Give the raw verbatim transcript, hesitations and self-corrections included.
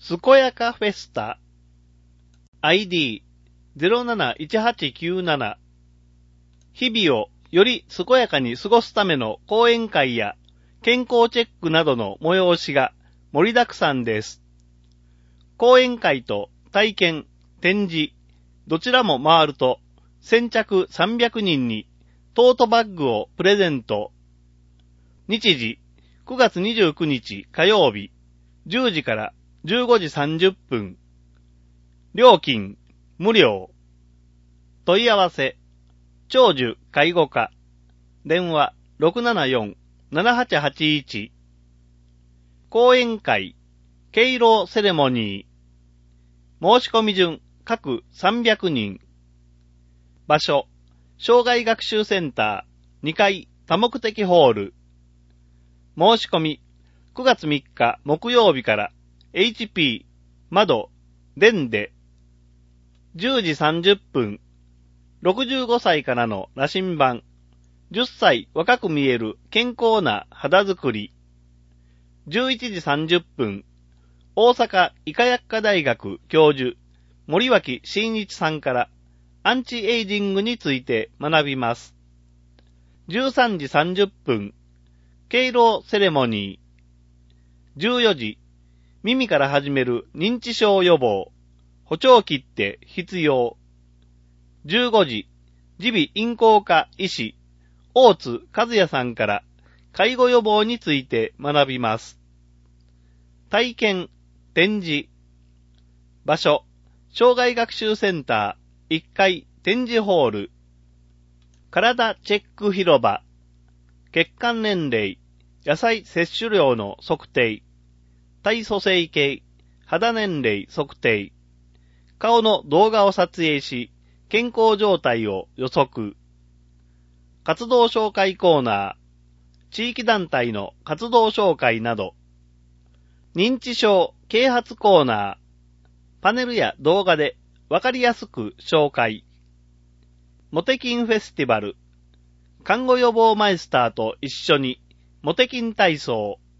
すこやかフェスタ アイディー ゼロなないちはちきゅうなな 日々をより健やかに過ごすための講演会や健康チェックなどの催しが盛りだくさんです。講演会と体験、展示、どちらも回ると先着さんびゃくにんにトートバッグをプレゼント。日時くがつにじゅうくにち火曜日じゅうじからじゅうごじさんじゅっぷん。料金無料。問い合わせ長寿介護課電話 ろくななよん ななはちはちいち 講演会敬老セレモニー申し込み順各さんびゃくにん場所障害学習センターにかい多目的ホール申し込みくがつみっか木曜日から エイチピー 窓電でじゅうじさんじゅっぷんろくじゅうごさいからの羅針盤じゅっさい若く見える健康な肌づくりじゅういちじさんじゅっぷん大阪医科薬科大学教授森脇真一さんからアンチエイジングについて学びます。じゅうさんじさんじゅっぷん敬老セレモニーじゅうよじ耳から始める認知症予防補聴器って必要じゅうごじ耳鼻咽喉科医師大津和也さんから介護予防について学びます。体験、展示場所障害学習センターいっかい展示ホール体チェック広場血管年齢野菜摂取量の測定体組成計肌年齢測定顔の動画を撮影し健康状態を予測活動紹介コーナー地域団体の活動紹介など認知症啓発コーナーパネルや動画でわかりやすく紹介モテキンフェスティバル看護予防マイスターと一緒にモテキン体操